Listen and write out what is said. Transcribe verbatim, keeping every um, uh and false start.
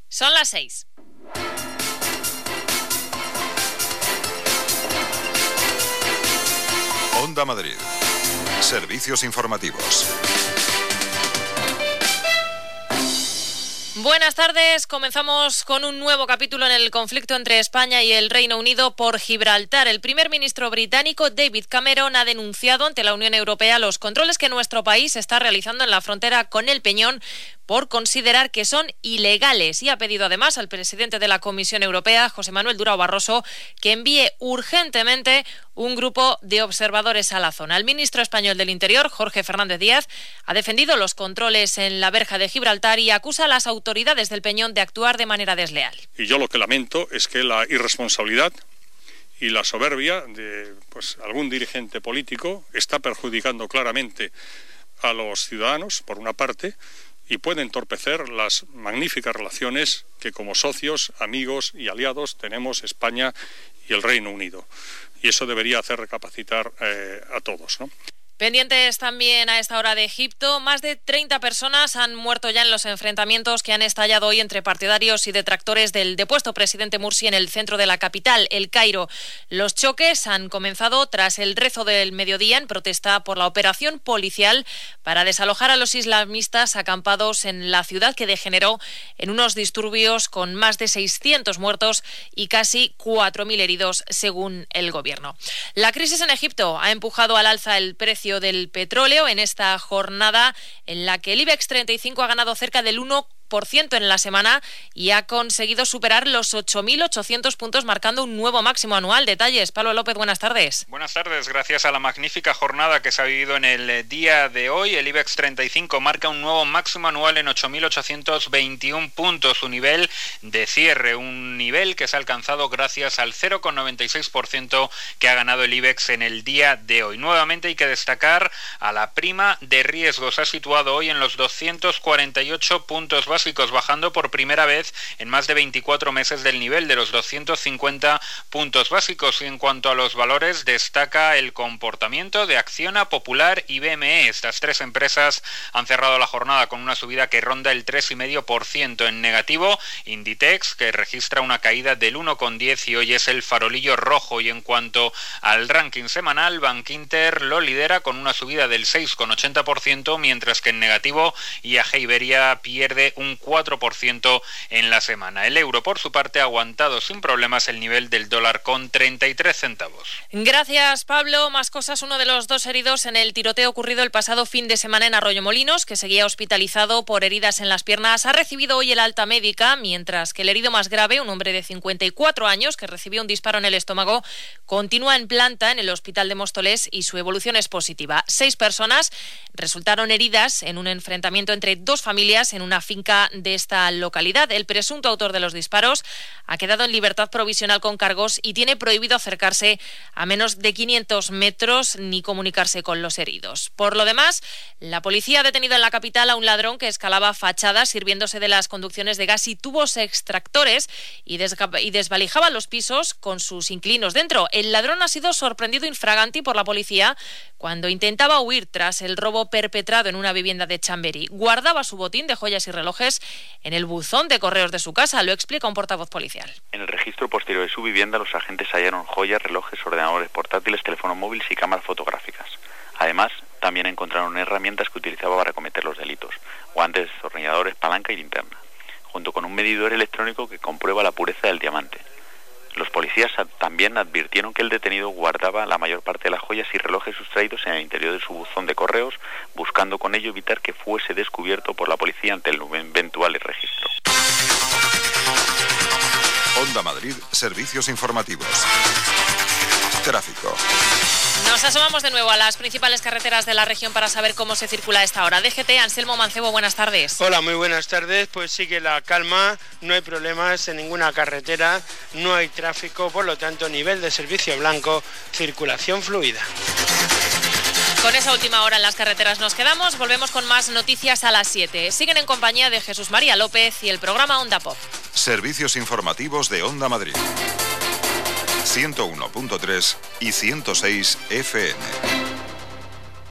Son las seis. Onda Madrid. Servicios informativos. Buenas tardes. Comenzamos con un nuevo capítulo en el conflicto entre España y el Reino Unido por Gibraltar. El primer ministro británico David Cameron ha denunciado ante la Unión Europea los controles que nuestro país está realizando en la frontera con el Peñón por considerar que son ilegales, y ha pedido además al presidente de la Comisión Europea, José Manuel Durão Barroso, que envíe urgentemente un grupo de observadores a la zona. El ministro español del Interior, Jorge Fernández Díaz, ha defendido los controles en la verja de Gibraltar y acusa a las autoridades del Peñón de actuar de manera desleal. Y yo lo que lamento es que la irresponsabilidad y la soberbia de pues, algún dirigente político está perjudicando claramente a los ciudadanos, por una parte, y puede entorpecer las magníficas relaciones que como socios, amigos y aliados tenemos España y el Reino Unido. Y eso debería hacer recapacitar eh, a todos, ¿no? Pendientes también a esta hora de Egipto. Más de treinta personas han muerto ya en los enfrentamientos que han estallado hoy entre partidarios y detractores del depuesto presidente Mursi en el centro de la capital, El Cairo. Los choques han comenzado tras el rezo del mediodía en protesta por la operación policial para desalojar a los islamistas acampados en la ciudad, que degeneró en unos disturbios con más de seiscientos muertos y casi cuatro mil heridos, según el gobierno. La crisis en Egipto ha empujado al alza el precio del petróleo en esta jornada en la que el IBEX treinta y cinco ha ganado cerca del uno por ciento en la semana y ha conseguido superar los ocho mil ochocientos puntos, marcando un nuevo máximo anual. Detalles, Pablo López, buenas tardes. Buenas tardes. Gracias a la magnífica jornada que se ha vivido en el día de hoy, el IBEX treinta y cinco marca un nuevo máximo anual en ocho mil ochocientos veintiuno puntos, su nivel de cierre, un nivel que se ha alcanzado gracias al cero coma noventa y seis por ciento que ha ganado el IBEX en el día de hoy. Nuevamente hay que destacar a la prima de riesgo, se ha situado hoy en los doscientos cuarenta y ocho puntos básicos, bajando por primera vez en más de veinticuatro meses del nivel de los doscientos cincuenta puntos básicos. Y en cuanto a los valores, destaca el comportamiento de Acciona, Popular y B M E. Estas tres empresas han cerrado la jornada con una subida que ronda el tres coma cinco por ciento. En negativo, Inditex, que registra una caída del uno coma diez y hoy es el farolillo rojo. Y en cuanto al ranking semanal, Bankinter lo lidera con una subida del seis coma ochenta por ciento, mientras que en negativo I A G Iberia pierde un cuatro por ciento en la semana. El euro, por su parte, ha aguantado sin problemas el nivel del dólar con treinta y tres centavos. Gracias, Pablo. Más cosas. Uno de los dos heridos en el tiroteo ocurrido el pasado fin de semana en Arroyomolinos, que seguía hospitalizado por heridas en las piernas, ha recibido hoy el alta médica, mientras que el herido más grave, un hombre de cincuenta y cuatro años que recibió un disparo en el estómago, continúa en planta en el hospital de Móstoles y su evolución es positiva. Seis personas resultaron heridas en un enfrentamiento entre dos familias en una finca de esta localidad. El presunto autor de los disparos ha quedado en libertad provisional con cargos y tiene prohibido acercarse a menos de quinientos metros ni comunicarse con los heridos. Por lo demás, la policía ha detenido en la capital a un ladrón que escalaba fachadas sirviéndose de las conducciones de gas y tubos extractores y, desga- y desvalijaba los pisos con sus inquilinos dentro. El ladrón ha sido sorprendido infraganti por la policía cuando intentaba huir tras el robo perpetrado en una vivienda de Chamberí. Guardaba su botín de joyas y relojes en el buzón de correos de su casa, lo explica un portavoz policial. En el registro posterior de su vivienda, los agentes hallaron joyas, relojes, ordenadores portátiles, teléfonos móviles y cámaras fotográficas. Además, también encontraron herramientas que utilizaba para cometer los delitos: guantes, destornilladores, palanca y linterna, junto con un medidor electrónico que comprueba la pureza del diamante. Los policías también advirtieron que el detenido guardaba la mayor parte de las joyas y relojes sustraídos en el interior de su buzón de correos, buscando con ello evitar que fuese descubierto por la policía ante el eventual registro. Onda Madrid, servicios informativos. Tráfico. Nos asomamos de nuevo a las principales carreteras de la región para saber cómo se circula a esta hora. D G T, Anselmo Mancebo, buenas tardes. Hola, muy buenas tardes. Pues sigue la calma, no hay problemas en ninguna carretera, no hay tráfico, por lo tanto, nivel de servicio blanco, circulación fluida. Con esa última hora en las carreteras nos quedamos. Volvemos con más noticias a las siete. Siguen en compañía de Jesús María López y el programa Onda Pop. Servicios informativos de Onda Madrid. ciento uno punto tres y ciento seis F M.